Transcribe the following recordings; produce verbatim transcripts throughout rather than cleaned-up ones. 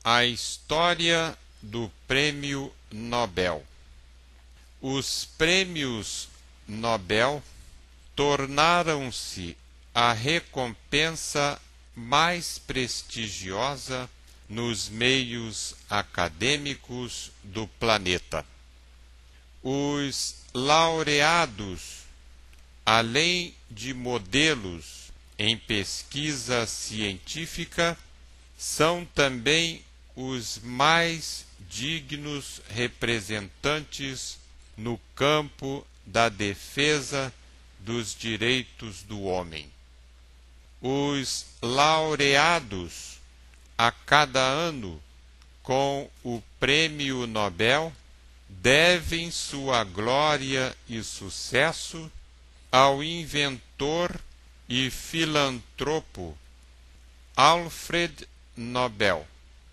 A história do Prêmio Nobel. Os prêmios Nobel tornaram-se a recompensa mais prestigiosa nos meios acadêmicos do planeta. Os laureados, além de modelos em pesquisa científica, são também os mais dignos representantes no campo da defesa dos direitos do homem. Os laureados a cada ano com o Prêmio Nobel devem sua glória e sucesso ao inventor e filantropo Alfred Nobel.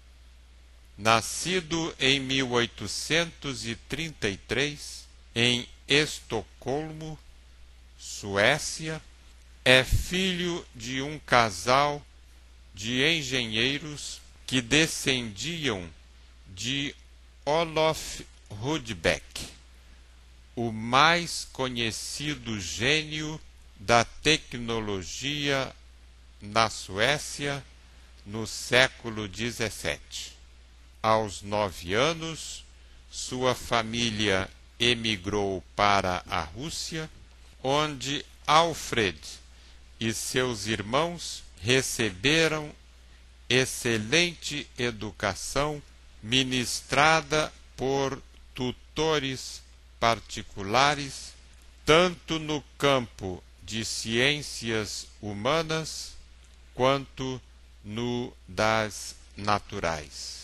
Nascido em mil oitocentos e trinta e três em Estocolmo, Suécia, é filho de um casal de engenheiros que descendiam de Olof Rudbeck, o mais conhecido gênio da tecnologia na Suécia no século dezessete. Aos nove anos, sua família emigrou para a Rússia, onde Alfred e seus irmãos receberam excelente educação ministrada por tutores particulares, tanto no campo de ciências humanas quanto no das naturais.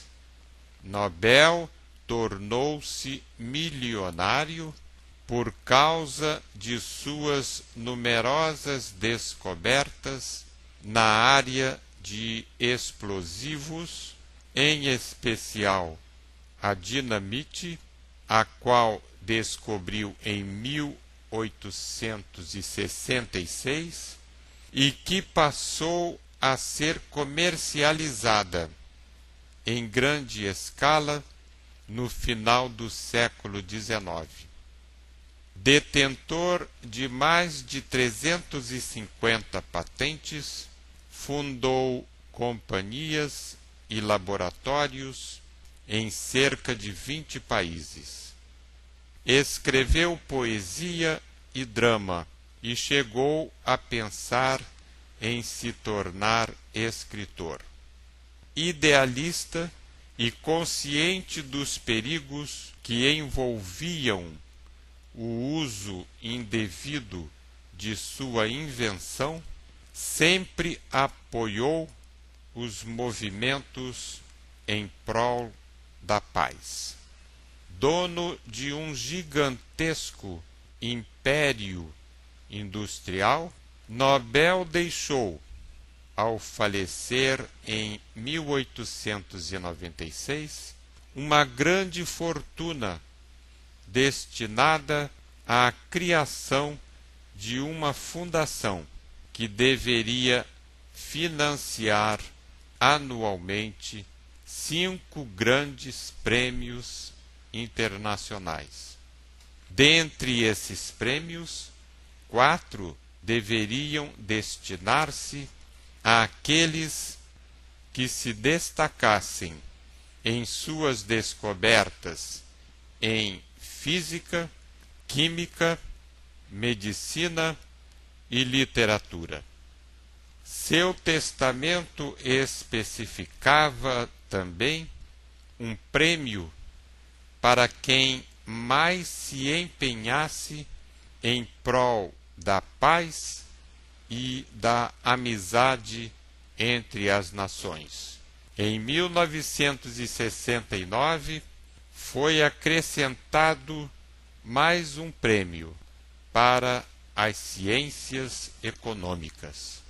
Nobel tornou-se milionário por causa de suas numerosas descobertas na área de explosivos, em especial a dinamite, a qual descobriu em mil oitocentos e sessenta e seis e que passou a ser comercializada em grande escala no final do século dezenove. Detentor de mais de trezentas e cinquenta patentes, fundou companhias e laboratórios em cerca de vinte países. Escreveu poesia e drama e chegou a pensar em se tornar escritor. Idealista e consciente dos perigos que envolviam o uso indevido de sua invenção, sempre apoiou os movimentos em prol da paz. Dono de um gigantesco império industrial, Nobel deixou, ao falecer em mil oitocentos e noventa e seis, uma grande fortuna destinada à criação de uma fundação que deveria financiar anualmente cinco grandes prêmios internacionais. Dentre esses prêmios, quatro deveriam destinar-se àqueles que se destacassem em suas descobertas em física, química, medicina e literatura. Seu testamento especificava também um prêmio para quem mais se empenhasse em prol da paz e da amizade entre as nações. Em mil novecentos e sessenta e nove, foi acrescentado mais um prêmio para as ciências econômicas.